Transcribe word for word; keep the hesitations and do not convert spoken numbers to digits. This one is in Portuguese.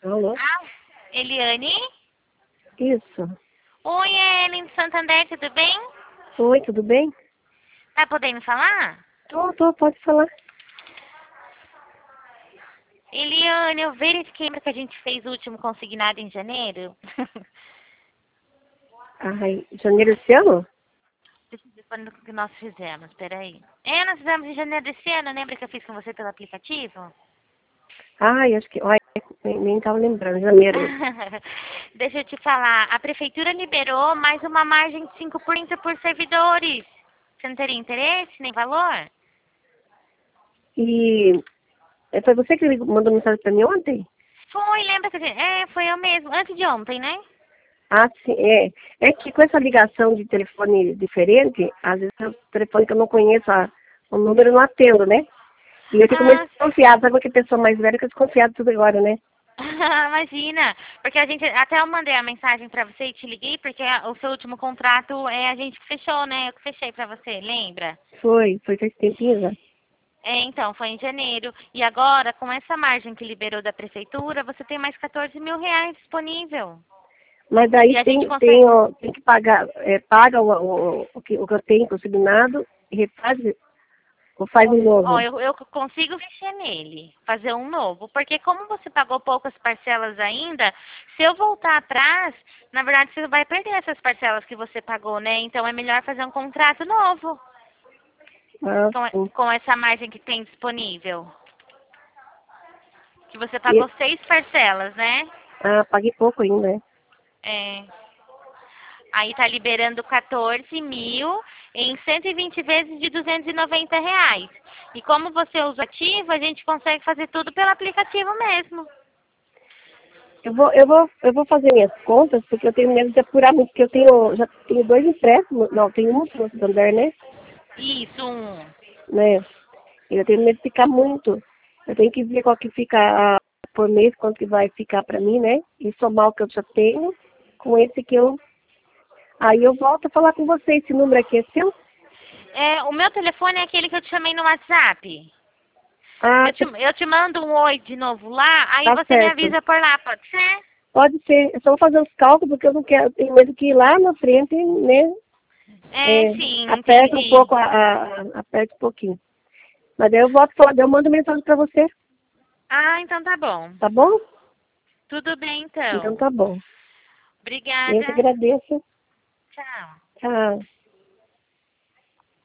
Alô? Ah, Eliane? Isso. Oi, é Ellen de Santander, tudo bem? Oi, tudo bem? Tá podendo falar? Tô, tô, pode falar. Eliane, eu verifiquei que a gente fez o último consignado em janeiro. Ai, janeiro desse ano? Deixa eu ver quando que nós fizemos, peraí. É, nós fizemos em janeiro desse ano, lembra que eu fiz com você pelo aplicativo? Ai, acho que... Ai, nem, nem tava lembrando, janeiro. Deixa eu te falar, a prefeitura liberou mais uma margem de cinco por cento por servidores. Você não teria interesse, nem valor? E é, foi você que ligou- mandou mensagem pra mim ontem? Foi, lembra que a gente... É, foi eu mesmo, antes de ontem, né? Ah, sim, é. É que com essa ligação de telefone diferente, às vezes é um telefone que eu não conheço, a, o número eu não atendo, né? E eu fico muito Ah, desconfiada, sabe que pessoa mais velha que desconfiada de tudo agora, né? imagina, porque a gente, até eu mandei a mensagem pra você e te liguei, porque a- o seu último contrato é a gente que fechou, né? Eu que fechei pra você, lembra? Foi, foi faz tempinho já. É, então, foi em janeiro. E agora, com essa margem que liberou da prefeitura, você tem mais quatorze mil reais disponível. Mas daí E a gente tem, tem, consegue. ó, tem que pagar, é, paga o, o, o, que, o que eu tenho consignado e refaz ou faz um Ó, novo. eu, eu consigo mexer nele, fazer um novo. Porque como você pagou poucas parcelas ainda, se eu voltar atrás, na verdade você vai perder essas parcelas que você pagou, né? Então é melhor fazer um contrato novo. Ah, Com, sim. com essa margem que tem disponível. Que você E, pagou seis parcelas, né? ah, paguei pouco ainda, né? É. Aí tá liberando quatorze mil em cento e vinte vezes de duzentos e noventa reais. E como você usa ativo, a gente consegue fazer tudo pelo aplicativo mesmo. Eu vou, eu vou, eu vou fazer minhas contas, porque eu tenho medo de apurar muito, porque eu tenho, já tenho dois empréstimos, não, tenho um no Santander, né? Isso, um. né? Eu tenho medo de ficar muito. Eu tenho que ver qual que fica ah, por mês, quanto que vai ficar para mim, né? E somar o que eu já tenho com esse que eu. Aí eu volto a falar com você. Esse número aqui é seu? É, o meu telefone é aquele que eu te chamei no WhatsApp. Ah, Eu te, eu te mando um oi de novo lá, aí tá você me certo. avisa por lá, pode ser? Pode ser. Eu só vou fazer os cálculos porque eu não quero, eu tenho medo que ir lá na frente, né? É, É, sim, aperta um entendi. pouco, a, a, aperta um pouquinho. Mas daí eu volto a falar, daí eu mando mensagem para você, Ah, então tá bom. tá bom? Tudo bem, Então então. tá bom. Eu que Obrigada. agradeço. Tchau. Tchau.